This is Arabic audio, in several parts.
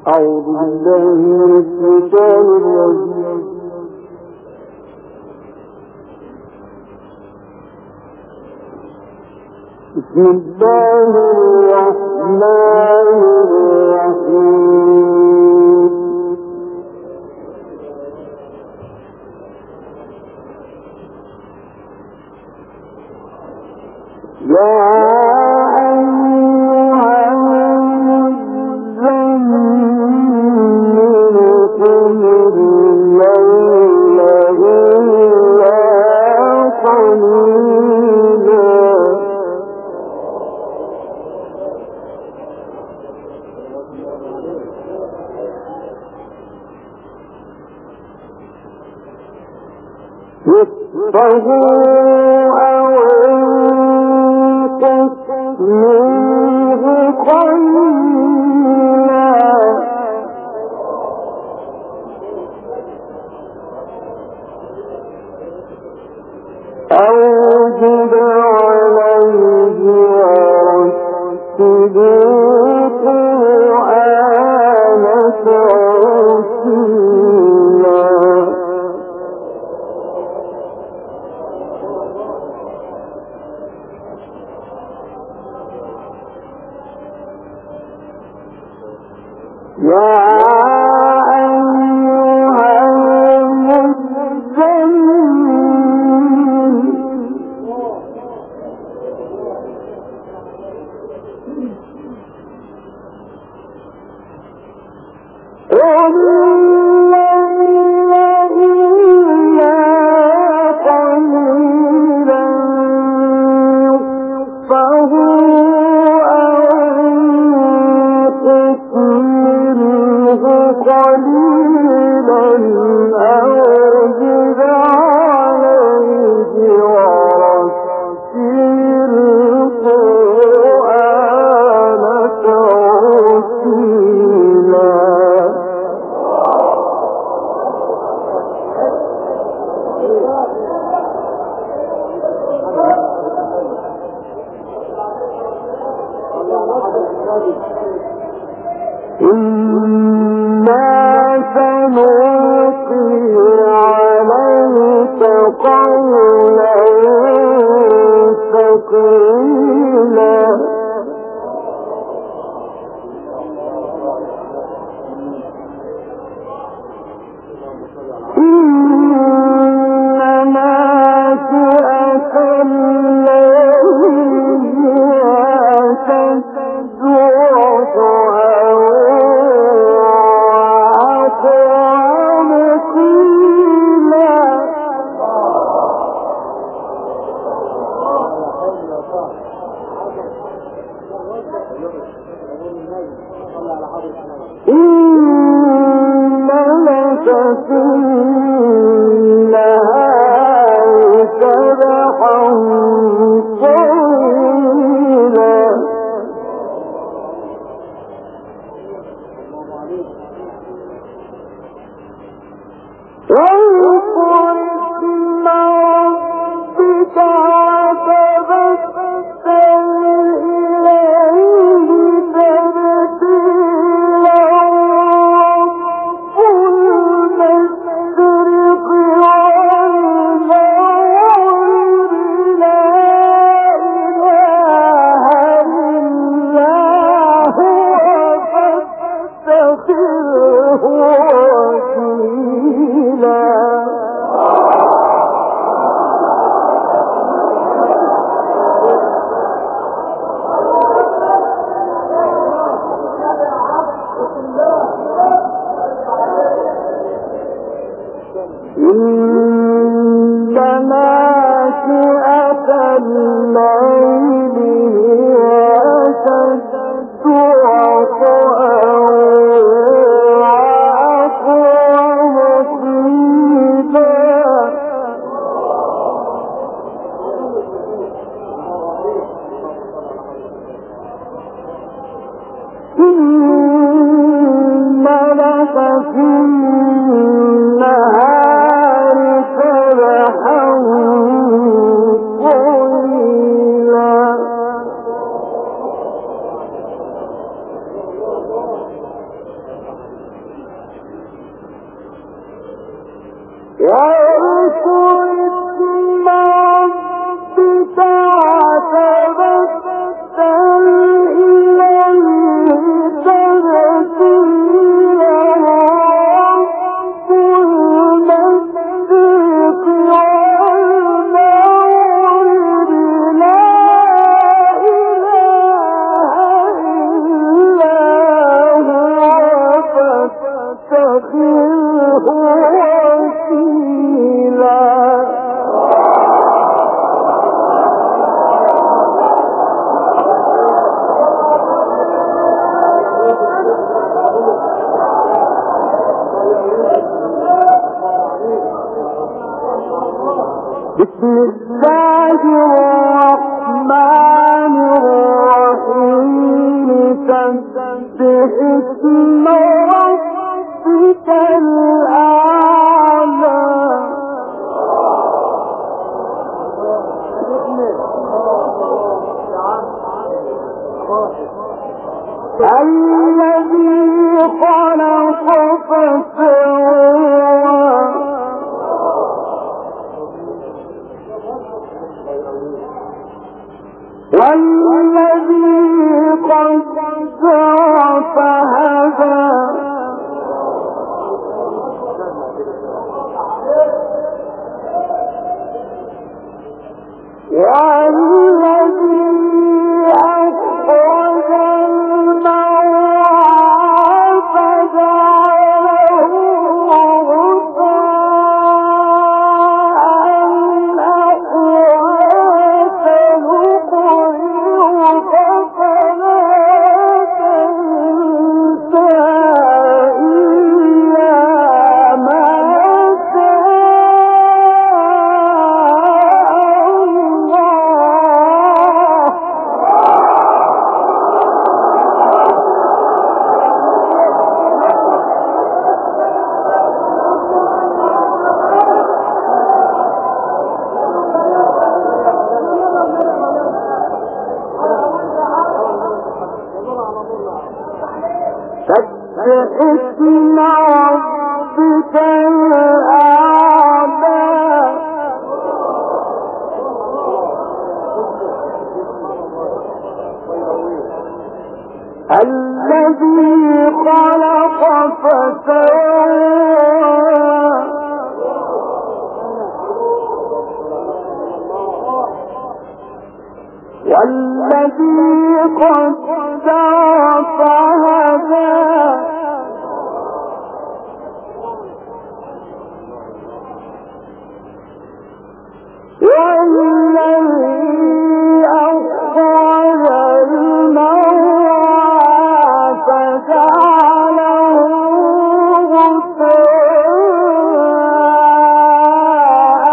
أعوذ بالله من الشيطان الرجيم. بسم الله الرحمن الرحيم. يا نصفه أو انقص منه قليلا أو زد عليه ورتل القرآن ترتيلا. يا أيها المزمل قم الليل إلا قليلا نصفه قليلا أو زد عليه ورتل القرآن ترتيلا. سنلقي عليك قولا ثقيلا. إن ناشئة الليل أشد وطئا إن لك في النهار سبحا طويلا. واذكر اسم ربك وتبتل إليه تبتيلا. رب المشرق والمغرب لا إله إلا هو فاتخذه وكيلا. إن ناشئة الليل هي أشد وطئا وأقوم قيلا. إن لك في النهار سبحا طويلا. بسم الله الرحمن الرحيم سبح اسم ربك الأعلى الذي خلق فسوى والذي قدر فهدى والذي أخرج المرعى فجعله اسم ربك الأعلى الذي خلق فسوى والذي قدر فهدى والذي أخرج المرعى فجعله غثاء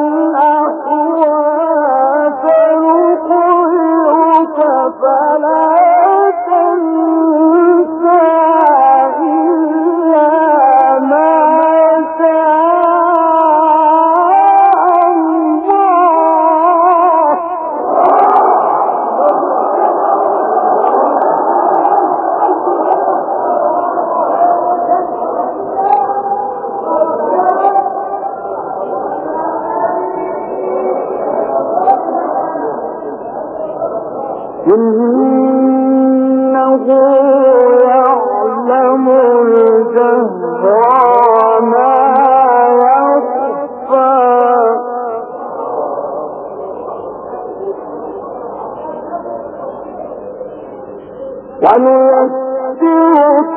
أحوى سنقرئك فلا تنسى إلا ما إنه يعلم الجهر وما يخفى ونيسرك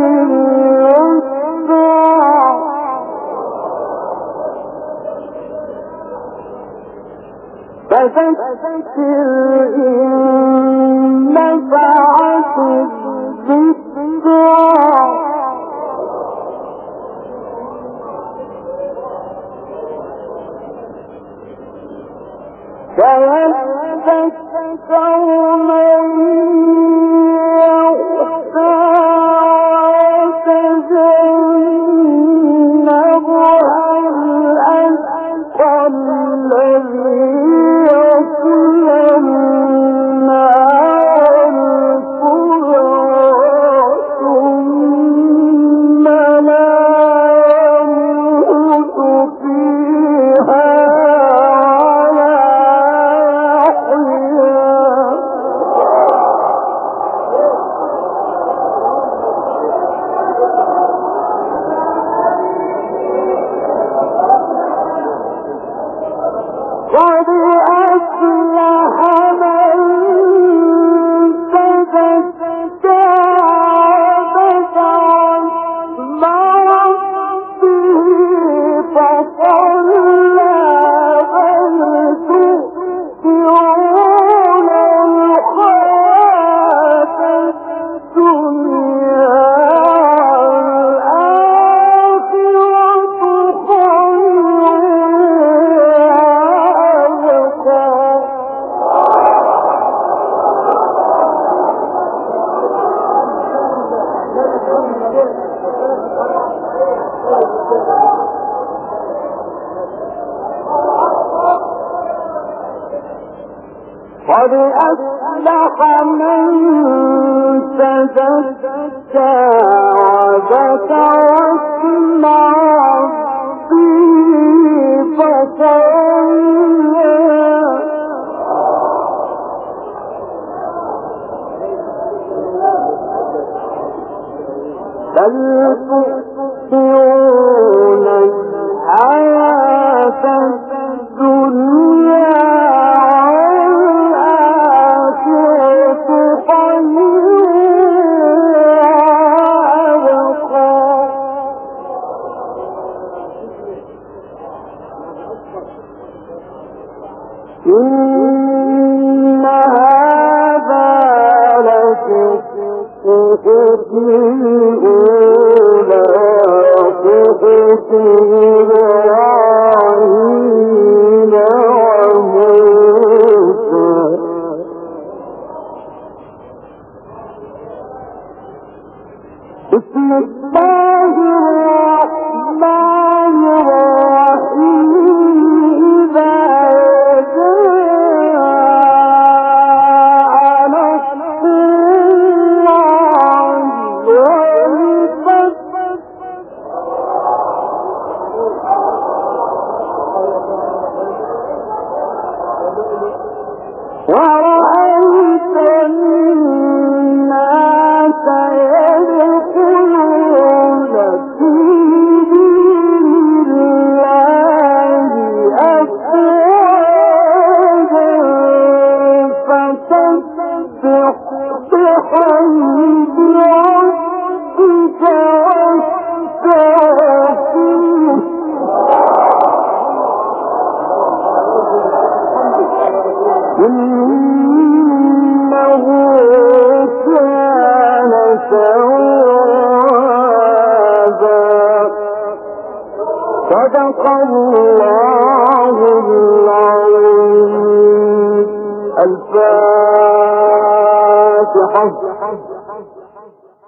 لليسرى فذكر إن نفعت الذكرى سيذكر من يخشى ويتجنبها الأشقى الذي يصلى النار الكبرى ثم لا يموت قد أفلح من تزكى وذكر اسم ربه فصلى بل تؤثرون الحياة الدنيا إن هذا لفي الصحف الأولى صحف إبراهيم وموسى بسم الله الرحمن الرحيم ورأيت الناس يدخلون في دين الله أفواجا فسبح بحمد ربك واستغفره إنه كان توابا صدق الله العظيم. الفاتحة.